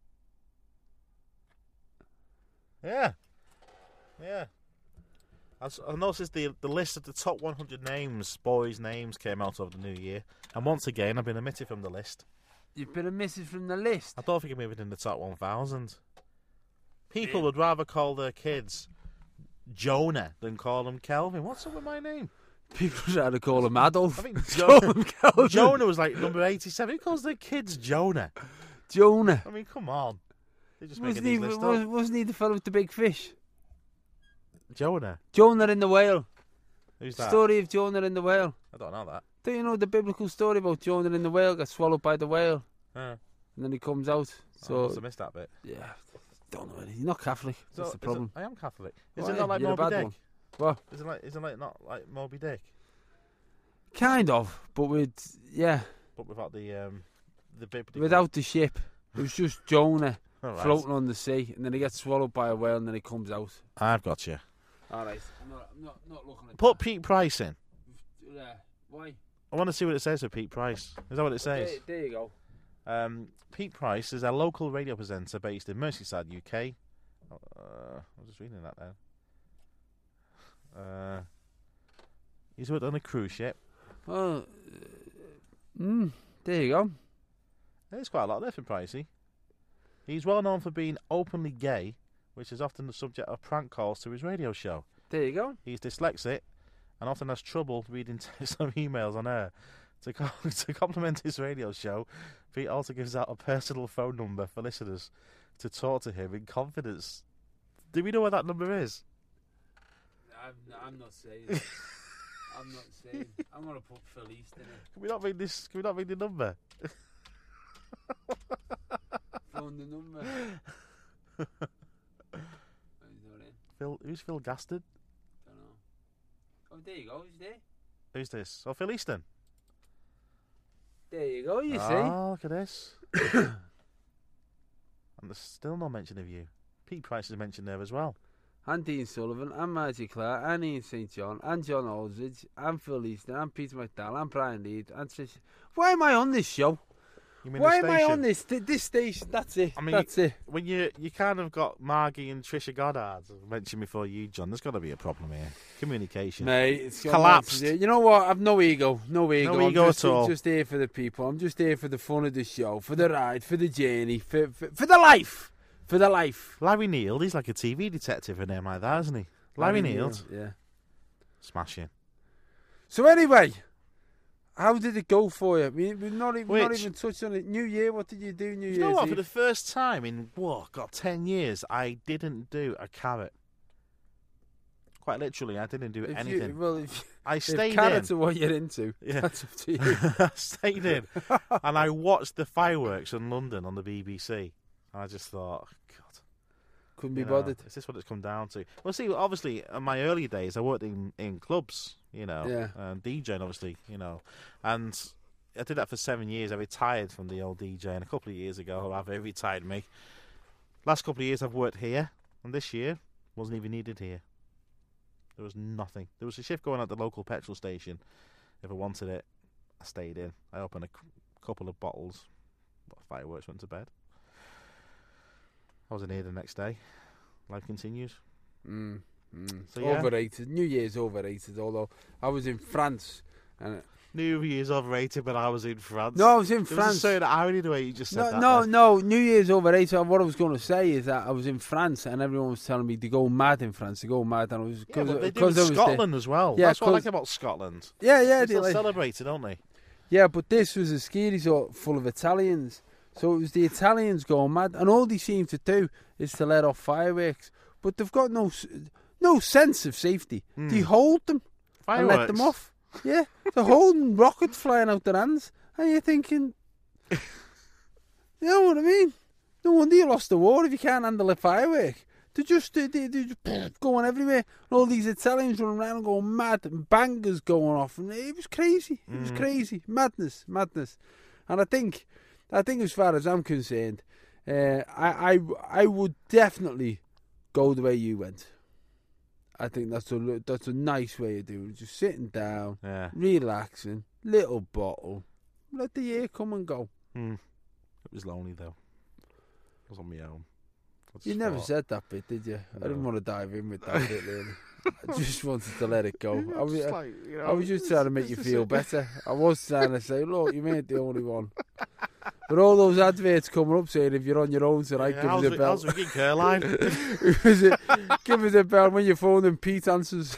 Yeah. Yeah. I s- I noticed the the list of the top one hundred names, boys' names, came out over the new year. And once again, I've been omitted from the list. You've been omitted from the list. I don't think I'm even in the top one thousand. People would rather call their kids Jonah than call them Kelvin. What's up with my name? People try to call him Adolf. I think Call Jo- him Calvin. Jonah was like number eighty-seven. Who calls their kids Jonah? Jonah. I mean, come on. They're just Wasn't making he, these lists was, up. wasn't he the fellow with the big fish? Jonah. Jonah in the whale. Who's that? Story of Jonah and the whale. I don't know that. Do you know the biblical story about Jonah and the whale gets swallowed by the whale, Uh, and then he comes out? I So must have missed that bit. yeah, don't know. You're not Catholic. So, That's the is it- problem. I am Catholic. Is Why? it not like You're a Moby bad Dick? one. What? Is it like? Is it like not like Moby Dick, Kind of, but with yeah, but without the um, the biblical? without the ship. It was just Jonah All right. floating on the sea, and then he gets swallowed by a whale, and then he comes out. I've got you. All right, I'm not, I'm not, not looking at Put Pete Price in. that. Yeah, why? I want to see what it says for Pete Price. Is that what it says? There, there you go. Um, Pete Price is a local radio presenter based in Merseyside, U K. Uh, I was just reading that there. Uh, he's worked on a cruise ship. Well, uh, mm, there you go. There's quite a lot there for Pricey. He's well known for being openly gay, which is often the subject of prank calls to his radio show. There you go. He's dyslexic and often has trouble reading text or emails on air. To, co- to complement his radio show, Pete also gives out a personal phone number for listeners to talk to him in confidence. Do we know what that number is? I'm, I'm not saying. I'm not saying. I'm gonna put Phil East in it. Can we not read this? Can we not read the number? Phone the number. Who's not in? Phil, who's Phil Gaston? Don't know. Oh, there you go. He's there. Who's this? Oh, Phil Easton. There you go. You Oh, look at this. And there's still no mention of you. Pete Price is mentioned there as well. see. And Dean Sullivan, and Margie Clark, and Ian Saint John, and John Aldridge, and Phil Easton, and Peter McDowell, and Brian Lead, and Trish. Why am I on this show? You mean Why the am I station? on this? Th- This station. That's it. I mean, That's it. When you you kind of got Margie and Trisha Goddard mentioned before you, John, there's got to be a problem here. Communication. Mate, it's got Collapsed. nothing to do- You know what? I've no ego. No ego. No I'm ego just, at all. I'm just here for the people. I'm just here for the fun of the show, for the ride, for the journey, for for, for the life. For the life. Larry Neal, he's like a T V detective in name like that, isn't he? Larry, Neal. Yeah. Smashing. So anyway, how did it go for you? We, we've not even, not Which- even touched on it. New Year, what did you do New You Year's know what? Eve? For the first time in, what, got ten years, I didn't do a carrot. Quite literally, I didn't do If you- anything. well, if, I if stayed in. carrots are what you're into, Yeah. that's up to you. I stayed in. And I watched the fireworks in London on the B B C. And I just thought, God. Couldn't be you know, bothered. Is this what it's come down to? Well, see, obviously, in my early days, I worked in, in clubs, you know, Yeah. and DJing, obviously, you know. And I did that for seven years. I retired from the old DJing a couple of years ago. Rather, it retired me. Last couple of years, I've worked here. And this year, wasn't even needed here. There was nothing. There was a shift going at the local petrol station. If I wanted it, I stayed in. I opened a c- couple of bottles. Fireworks, went to bed. I wasn't here the next day. Life continues. Mm, mm. So, yeah. Overrated. New Year's overrated. Although I was in France, and New Year's overrated, but I was in France. no, I was in There was a France. certain irony the way you just said No, that. no, then. no. New Year's overrated. What I was going to say is that I was in France, and everyone was telling me to go mad in France. To go mad, and I was Yeah, because but they do because in I was Scotland as well. Yeah, That's what I 'cause- like about Scotland. there. Yeah, yeah, They they still like- celebrate it, don't they? yeah. But this was a ski resort full of Italians, so it was the Italians going mad, and all they seem to do is to let off fireworks, but they've got no s- no sense of safety. They hold them and let them Fireworks. off. Yeah, they're holding rockets flying out their hands, and you're thinking, you know what I mean? No wonder you lost the war if you can't handle a firework. They're just, they, they, they're just going everywhere. And all these Italians running around and going mad, and bangers going off, and it was crazy. It was crazy, madness, madness. And I think, I think as far as I'm concerned, uh, I, I, I would definitely go the way you went. I think that's a that's a nice way of doing it. Just sitting down, Yeah. relaxing, little bottle, let the year come and go. Mm. It was lonely, though. I was on my own. I just You never thought- said that bit, did you? I didn't No. want to dive in with that bit, really. I just wanted to let it go. I was, Just I, like, you know, I was just trying to make you this is feel it. better. I was trying to say, look, you ain't the only one. But all those adverts coming up saying if you're on your own tonight, Yeah, give how's us a it- bell. how's Ricky Caroline? Give us a- give us a bell when you phone and Pete answers.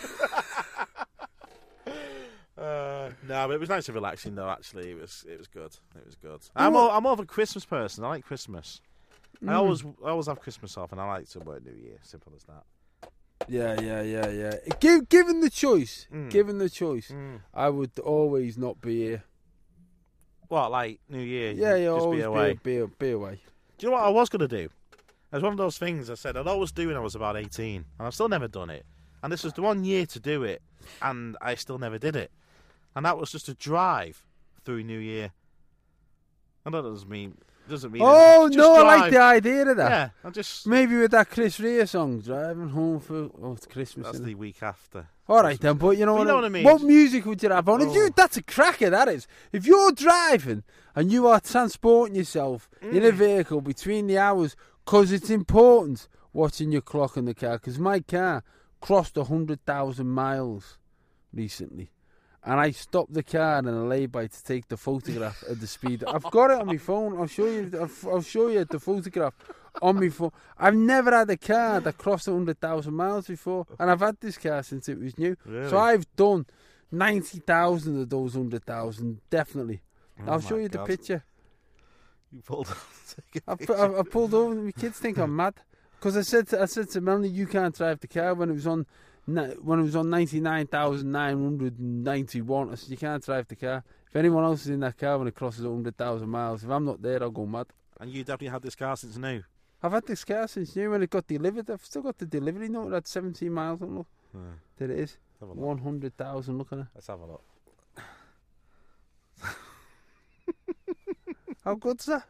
Uh, no, but it was nice and relaxing though. Actually, it was it was good. It was good. I'm Well- more, I'm more of a Christmas person. I like Christmas. I Mm. always I always have Christmas off, and I like to work New Year. Simple as that. Yeah, yeah, yeah, yeah. Give, given the choice, Mm. given the choice, Mm. I would always not be here. What, like New Year? Yeah, yeah, just always be away. Be, be, be away. Do you know what I was going to do? It was one of those things I said I'd always do when I was about eighteen, and I've still never done it. And this was the one year to do it, and I still never did it. And that was just to drive through New Year. And that doesn't mean doesn't mean. Oh anything. no, Just I like drive. the idea of that. Yeah, I just. Maybe with that Chris Rea song, driving home for oh, it's Christmas. That's isn't the it? week after. All right then, but you know, But what, you know what I mean? What music would you have on? If you, Oh. that's a cracker. That is. If you're driving and you are transporting yourself in a Mm. vehicle between the hours, because it's important watching your clock in the car. Because my car crossed a hundred thousand miles recently, and I stopped the car in a lay-by to take the photograph of the speed. I've got it on my phone. I'll show you. I'll, I'll show you the photograph on my phone. I've never had a car that crossed a hundred thousand miles before, and I've had this car since it was new. Really? So I've done ninety thousand of those hundred thousand, definitely. Oh I'll show my you God. the picture. You pulled. Take a I, picture. I, I pulled over. My kids think I'm mad because I said to, I said to Melanie, "You can't drive the car." When it was on ni- when it was on ninety nine thousand nine hundred ninety one, I said, "You can't drive the car. If anyone else is in that car when it crosses a hundred thousand miles, if I'm not there, I'll go mad." And you definitely had this car since new. I've had this car since new when it got delivered. I've still got the delivery note at seventeen miles. On look, Yeah. there it is. Have a look. One hundred thousand. Look at it. Let's have a look. How good's that?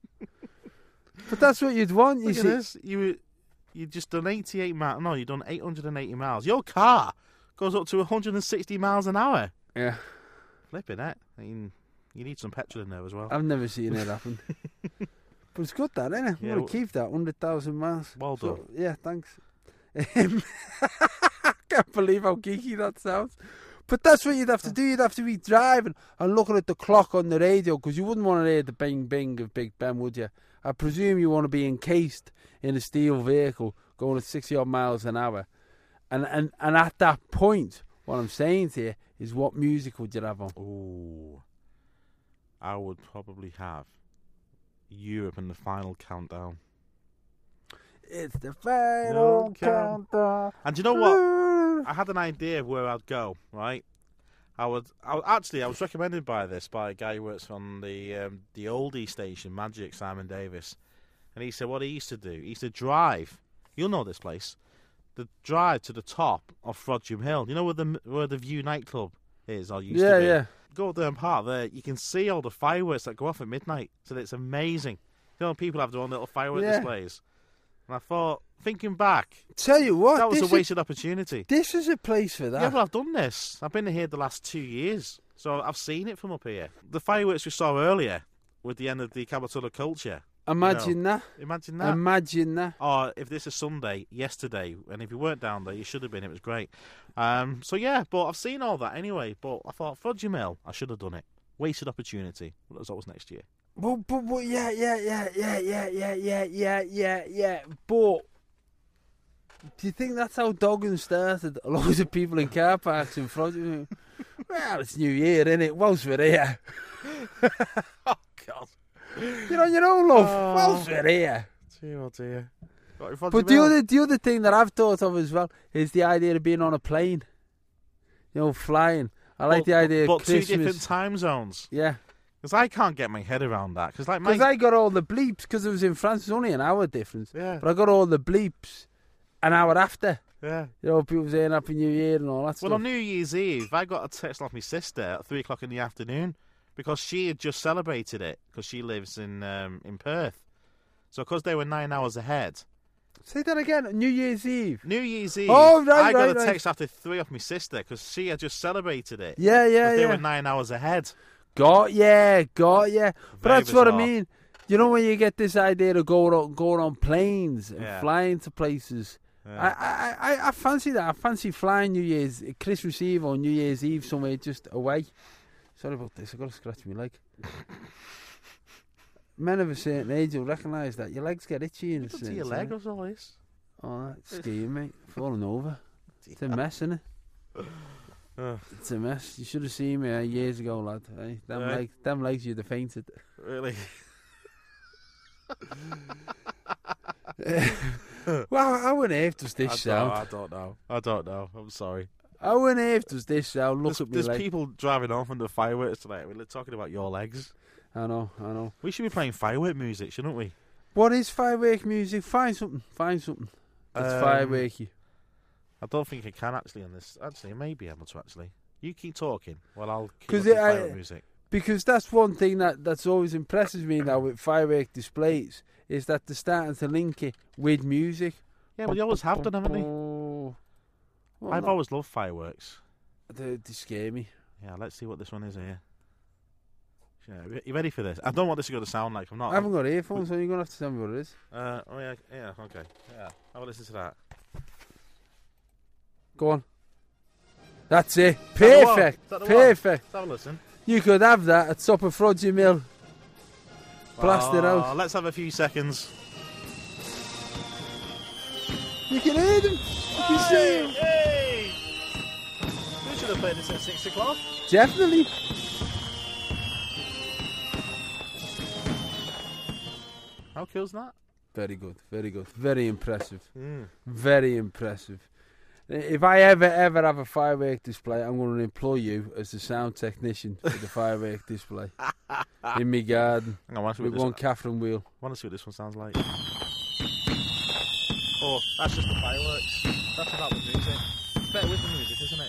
But that's what you'd want. You Look at see, this. You were- you just done eighty-eight miles. No, you done eight hundred eighty miles. Your car goes up to one hundred sixty miles an hour. yeah. Flipping it. I mean, you need some petrol in there as well. I've never seen it happen. But it's good, that, isn't it? Yeah, I'm going well- to keep that, one hundred thousand miles. Well So, done. yeah, thanks. Um, I can't believe how geeky that sounds. But that's what you'd have to do. You'd have to be driving and looking at the clock on the radio, because you wouldn't want to hear the bing bing of Big Ben, would you? I presume you want to be encased in a steel vehicle going at sixty odd miles an hour. And, and, and at that point, what I'm saying to you is, what music would you have on? Ooh. I would probably have Europe and the Final Countdown. It's the final No count- countdown. And do you know what? I had an idea of where I'd go, right? I would, I would actually, I was recommended by this by a guy who works on the um, the oldie station, Magic, Simon Davis, and he said what he used to do. He used to drive. You'll know this place. The drive to the top of Frodsham Hill. You know where the where the View nightclub is, or used Yeah, to be. yeah. Go up there and park there. You can see all the fireworks that go off at midnight. So it's amazing. You know, people have their own little firework Yeah. displays. And I thought, thinking back, Tell you what, that was a this, wasted opportunity. is, this is a place for that. Yeah, well, I've done this. I've been here the last two years, so I've seen it from up here. The fireworks we saw earlier with the end of the Capital of Culture. Imagine that. Imagine that. Imagine that. Or if this is Sunday, yesterday, and if you weren't down there, you should have been. It was great. Um, so yeah, but I've seen all that anyway. But I thought, Frodsham Hill, I should have done it. Wasted opportunity. But that's always next year. But, but, but, yeah, yeah, yeah, yeah, yeah, yeah, yeah, yeah, yeah, yeah. But do you think that's how Duggan started? Loads of people in car parks in front of him. Well, it's New Year, innit? Whilst we're here. Oh God. You know, you know, love. Oh. Whilst we're here. Dear, oh dear. But the other, the other thing that I've thought of as well is the idea of being on a plane. You know, flying. I like the idea but of Christmas. two different time zones. Yeah. Because I can't get my head around that. Because like my Because I got all the bleeps, because it was in France, it's only an hour difference. yeah, But I got all the bleeps an hour after. yeah. You know, people saying Happy New Year and all that Well, stuff. on New Year's Eve, I got a text off my sister at three o'clock in the afternoon because she had just celebrated it because she lives in um, in Perth. So because they were nine hours ahead, Say that again. New Year's Eve. New Year's Eve, Oh, right, I got right, a right. text after three off my sister because she had just celebrated it. Yeah, yeah, 'Cause they yeah. were nine hours ahead. Got yeah, got yeah. But Very that's what I bizarre. mean. You know when you get this idea of going on, going on planes and Yeah. flying to places. Yeah. I, I, I, I fancy that. I fancy flying New Year's, Christmas Eve or New Year's Eve somewhere just away. Sorry about this. I've got to scratch my leg. Men of a certain age will recognise that. Your legs get itchy in a Look to certain your leg sense. or all this. Oh, that's skiing, mate. Falling over. It's a mess, isn't it? Ugh. It's a mess. You should have seen me uh, years ago, lad. Eh? Them, Right. legs, them legs you'd have fainted. Really? Well, how on earth does I this don't, sound? I don't know. I don't know. I'm sorry. How on earth does this sound? Look There's, at me there's like... people driving home from the fireworks tonight. We're talking about your legs. I know, I know. We should be playing firework music, shouldn't we? What is firework music? Find something. Find something. That's Um, fireworky. I don't think I can actually on this. Actually, I may be able to actually. You keep talking while I'll keep 'Cause up it- the firework I- music. Because that's one thing that, that's always impresses me now with firework displays, is that they're starting to link it with music. Yeah, well, you always have done, haven't they? Oh. Well, I've no, always loved fireworks. they, they scare me. Yeah, let's see what this one is here. Yeah, you ready for this? I don't know what this is going to sound like. I'm not. I haven't got earphones, so you're going to have to tell me what it is. Uh, oh yeah, yeah, okay, yeah. Have a listen to that. Go on. That's it. that the one? Perfect. Is that the one? Perfect. Let's have a listen. You could have that at top of Frodgy Mill. Blast it Oh, out. Let's have a few seconds. You can hear them. You can see them. Hey! We should have played this at six o'clock. Definitely. How cool's that? Very good. Very good. Very impressive. Mm. Very impressive. If I ever, ever have a firework display, I'm going to employ you as the sound technician for the firework display in my garden Hang on, I want to see with what this one Catherine wheel. want to see what this one sounds like. Oh, that's just the fireworks. That's about the music. It's better with the music, isn't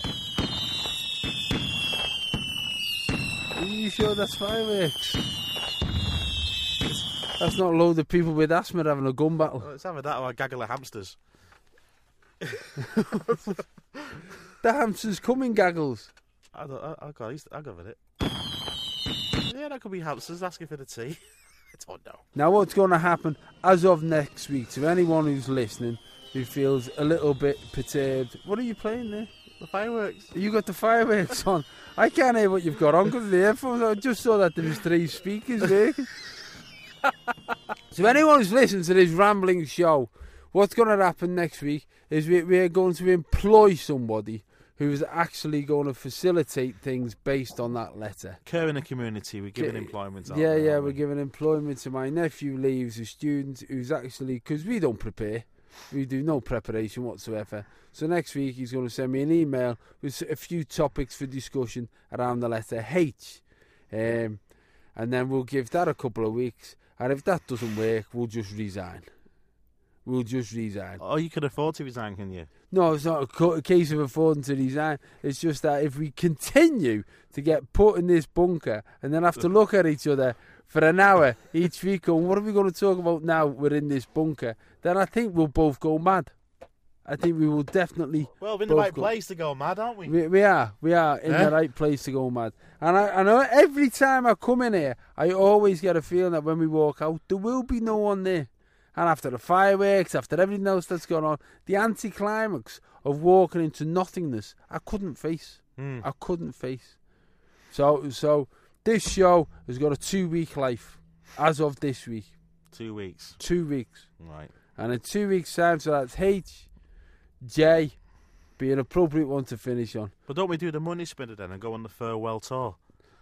it? Are you sure that's fireworks? That's not a load of people with asthma having a gun battle. Well, it's either that or a gaggle of hamsters. The hamsters come in gaggles. I don't. I, I got. I got with it. Yeah, that could be hamsters asking for the tea. I don't know. Now what's going to happen as of next week to anyone who's listening who feels a little bit perturbed? What are you playing there? The fireworks. You got the fireworks on. I can't hear what you've got on because of the earphones. I just saw that there was three speakers there. So anyone who's listening to this rambling show, what's going to happen next week is we, we're going to employ somebody who's actually going to facilitate things based on that letter. Care in the community. We're giving Yeah, employment. Yeah, aren't we, yeah, aren't we're we? giving employment to my nephew leaves a student who's actually, because we don't prepare, we do no preparation whatsoever. So next week he's going to send me an email with a few topics for discussion around the letter H. Um, and then we'll give that a couple of weeks. And if that doesn't work, we'll just resign. We'll just resign. Oh, you can afford to resign, can you? No, it's not a, co- a case of affording to resign. It's just that if we continue to get put in this bunker and then have to look at each other for an hour each week going, what are we going to talk about now we're in this bunker, then I think we'll both go mad. I think we will definitely... Well, we're in the both right go- place to go mad, aren't we? We, we are. We are in Yeah. the right place to go mad. And I, I know every time I come in here, I always get a feeling that when we walk out, there will be no one there. And after the fireworks, after everything else that's gone on, the anticlimax of walking into nothingness, I couldn't face. Mm. I couldn't face. So, so this show has got a two-week life as of this week. Two weeks. Two weeks. Right. And in two weeks' time, so that's H, J, be an appropriate one to finish on. But don't we do the money spinner then and go on the farewell tour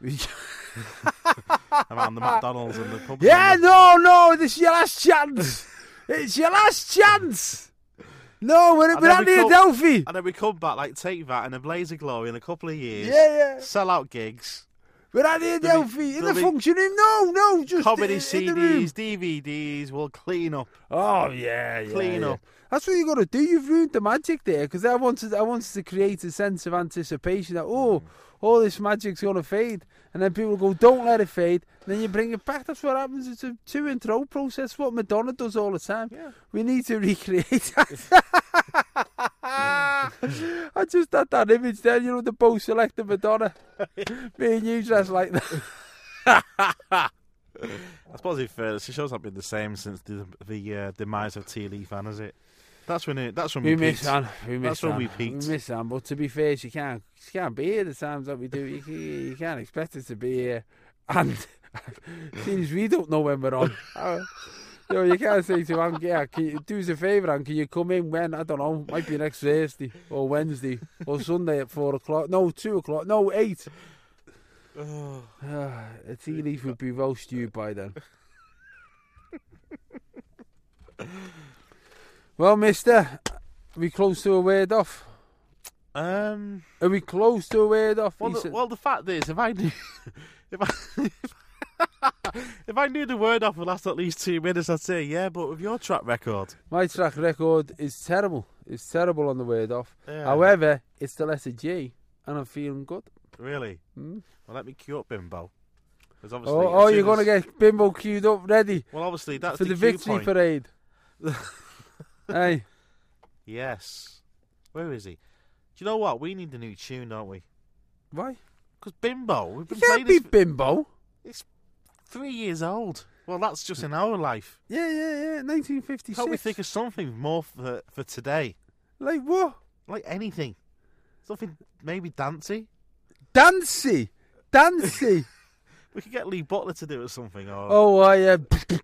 around the McDonald's and the pubs? Yeah, and the... no, no, this is your last chance. It's your last chance. No, we're, And we're then at we the come- Adelphi. And then we come back, like, take that and a blaze of glory in a couple of years. Yeah, yeah. Sell out gigs. We're at the There'll be- Adelphi in the there'll be function room. No, no, just Comedy in, C in the room. Ds, D V Ds, we'll clean up. Oh yeah, yeah. Clean yeah. up. That's what you got to do. You've ruined the magic there because I wanted, I wanted to create a sense of anticipation that oh, all this magic's gonna fade, and then people go, don't let it fade. And then you bring it back. That's what happens. It's a to and fro process. What Madonna does all the time. Yeah. We need to recreate that. I just had that image there. You know, the Bo Selector Madonna. Me and you dressed like that. I suppose if uh, she shows up been the same since the the uh, demise of T Leaf, Ann, is it? That's when it. That's when we, We miss peaked. Anne. We miss That's when Anne. we peaked. We miss Anne, but to be fair, she can't. She can't be here the times that we do. You, can, you can't expect her to be here, and seems we don't know when we're on. Uh, you know, you can't say to Anne, yeah, can you do us a favour, Anne? Can you come in when I don't know? Might be next Thursday or Wednesday or Sunday at four o'clock. No, two o'clock. No, eight. Oh. Uh, a tea leaf would be well stewed by then. Well, mister, are we close to a word off? Um, Are we close to a word off? well, He the, said- well, the fact is, if I knew, if I, if I knew the word off would last at least two minutes, I'd say yeah. But with your track record, My track record is terrible. It's terrible on the word off. yeah, However, it's the letter G, and I'm feeling good. really, Mm. well, let me cue up Bimbo. 'Cause obviously, Oh, as oh soon you're going to as- get Bimbo queued up, ready Well, obviously, that's for the, the, cue victory point. parade. Hey, Yes. Where is he? Do you know what? We need a new tune, don't we? why? Because Bimbo, we've You been can't playing be this Bimbo. for three years old. Well, that's just in our life. Yeah, yeah, yeah. nineteen fifty-six. Can't we think of something more for for today? Like what? Like anything. Something maybe dancey. Dancy, dancy. We could get Lee Butler to do it or something. Or Oh, I uh,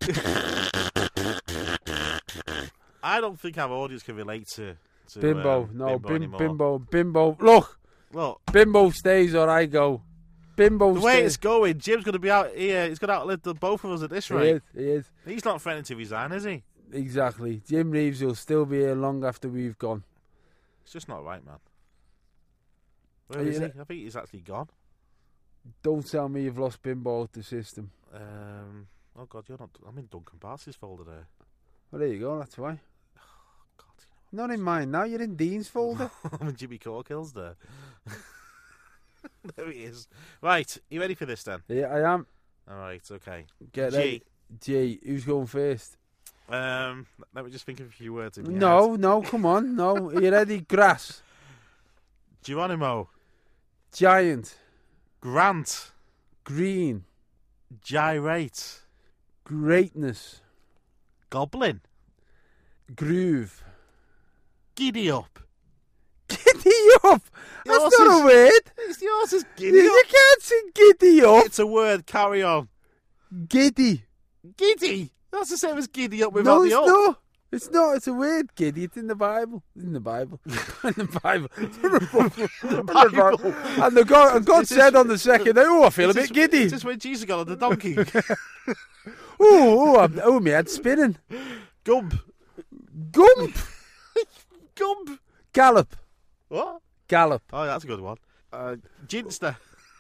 I don't think our audience can relate to, to Bimbo. um, No, Bimbo bim, anymore. Bimbo, Bimbo. Look, Look, Bimbo stays or I go. Bimbo the way stays. it's going, Jim's going to be out here. He's going to outlive the both of us at this He rate. is, he is. He's not threatening to resign, is he? Exactly. Jim Reeves will still be here long after we've gone. It's just not right, man. Where Are is you he? I think he's actually gone. Don't tell me you've lost Bimbo out the system. Um, oh God, you're not. I'm in Duncan Barnes' folder there. Well, there you go. That's why. God, Not in mine now. You're in Dean's folder. I'm in Jimmy Corkill's there. There he is. Right, you ready for this then? Yeah, I am. All right, okay. Get G. ready. G. Who's going first? Um, let me just think of a few words. In my No, head. no. Come on. No. Are you ready? Grass. Geronimo, Giant. Grant, Green. Gyrate, Greatness. Goblin, Groove. Giddy up. Giddy up. That's Yours not is- a word. It's yours is You, giddy you up. can't say giddy up. It's a word. Carry on. Giddy. Giddy. That's the same as giddy up without No, the it's up. not. It's not. It's a word, giddy. It's in the Bible. It's in the Bible. in the Bible. the Bible. And the God, and God This is- said on the second day, "Oh, I feel a This bit is- giddy. This is when Jesus got on the donkey. Oh, oh, I'm, oh, my head's spinning. Gump. Gump. Gump. Gallop. What? Gallop. Oh, that's a good one. Uh, Ginster.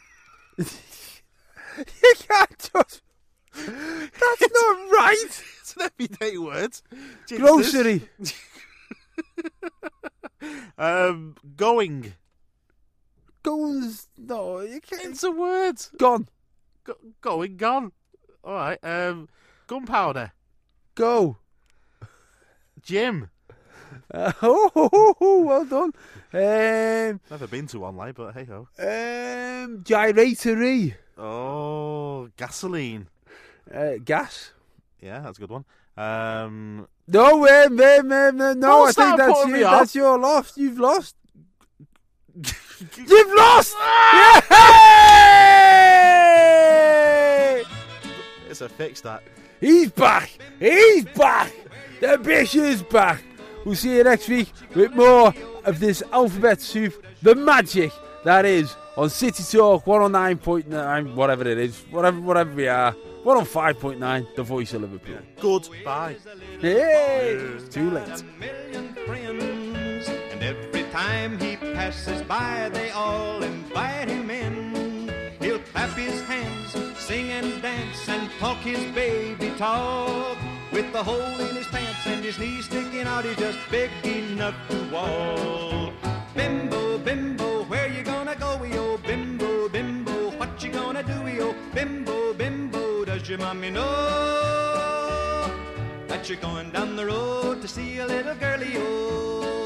You can't just. That's not right. It's an everyday word. Ginsters. Grocery. Um, going. Goes. No, you can't. It's a word. Gone. Go- going, gone. All right. Um, gunpowder. Go. Jim. Uh, oh, oh, oh, oh, well done. Um, Never been to one, like, but hey ho. um, gyratory. Oh, gasoline. Uh, gas. Yeah, that's a good one. Um, No, wait, wait, wait, wait, no, Don't I think start that's putting you. me off. That's your loss. You've lost. You've lost! Yay! it's a fix that. He's back! He's back! The Bish is back! We'll see you next week with more of this alphabet soup, the magic that is on City Talk one oh nine point nine, whatever it is, whatever, whatever we are, one oh five point nine, the voice of Liverpool. Goodbye. Hey! It's too late. A million friends, and every time he passes by, they all invite him in. He'll clap his hands, sing and dance, and talk his baby talk. With the hole in his pants and his knees sticking out, he's just big enough to walk. Bimbo, bimbo, where you gonna go, yo? Bimbo, bimbo, what you gonna do, yo? Bimbo, bimbo, does your mommy know that you're going down the road to see a little girlie, oh?